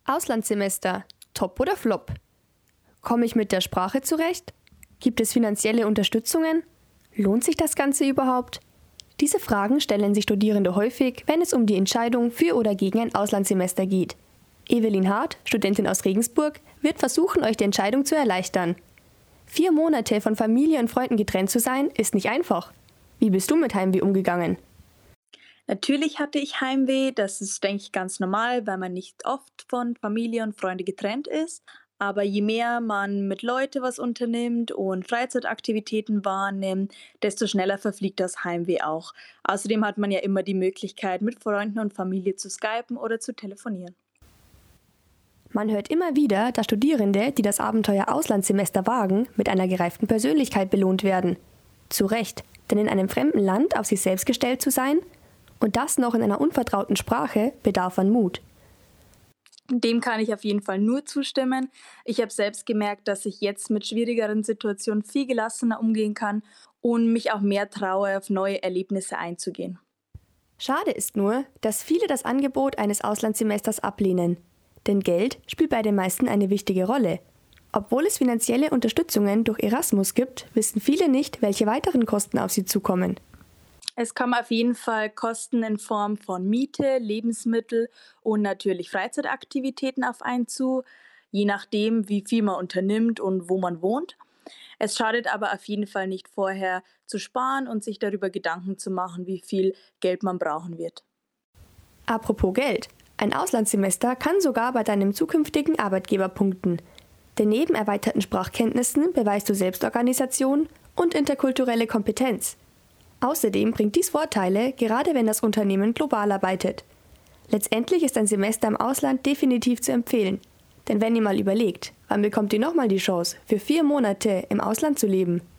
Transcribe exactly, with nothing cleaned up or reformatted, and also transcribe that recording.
Auslandssemester, top oder flop? Komme ich mit der Sprache zurecht? Gibt es finanzielle Unterstützungen? Lohnt sich das Ganze überhaupt? Diese Fragen stellen sich Studierende häufig, wenn es um die Entscheidung für oder gegen ein Auslandssemester geht. Evelyn Hart, Studentin aus Regensburg, wird versuchen, euch die Entscheidung zu erleichtern. Vier Monate von Familie und Freunden getrennt zu sein, ist nicht einfach. Wie bist du mit Heimweh umgegangen? Natürlich hatte ich Heimweh, das ist, denke ich, ganz normal, weil man nicht oft von Familie und Freunde getrennt ist. Aber je mehr man mit Leute was unternimmt und Freizeitaktivitäten wahrnimmt, desto schneller verfliegt das Heimweh auch. Außerdem hat man ja immer die Möglichkeit, mit Freunden und Familie zu skypen oder zu telefonieren. Man hört immer wieder, dass Studierende, die das Abenteuer Auslandssemester wagen, mit einer gereiften Persönlichkeit belohnt werden. Zu Recht, denn in einem fremden Land auf sich selbst gestellt zu sein und das noch in einer unvertrauten Sprache bedarf an Mut. Dem kann ich auf jeden Fall nur zustimmen. Ich habe selbst gemerkt, dass ich jetzt mit schwierigeren Situationen viel gelassener umgehen kann und mich auch mehr traue, auf neue Erlebnisse einzugehen. Schade ist nur, dass viele das Angebot eines Auslandssemesters ablehnen. Denn Geld spielt bei den meisten eine wichtige Rolle. Obwohl es finanzielle Unterstützungen durch Erasmus gibt, wissen viele nicht, welche weiteren Kosten auf sie zukommen. Es kommen auf jeden Fall Kosten in Form von Miete, Lebensmittel und natürlich Freizeitaktivitäten auf einen zu, je nachdem, wie viel man unternimmt und wo man wohnt. Es schadet aber auf jeden Fall nicht, vorher zu sparen und sich darüber Gedanken zu machen, wie viel Geld man brauchen wird. Apropos Geld. Ein Auslandssemester kann sogar bei deinem zukünftigen Arbeitgeber punkten. Denn neben erweiterten Sprachkenntnissen beweist du Selbstorganisation und interkulturelle Kompetenz. Außerdem bringt dies Vorteile, gerade wenn das Unternehmen global arbeitet. Letztendlich ist ein Semester im Ausland definitiv zu empfehlen. Denn wenn ihr mal überlegt, wann bekommt ihr nochmal die Chance, für vier Monate im Ausland zu leben?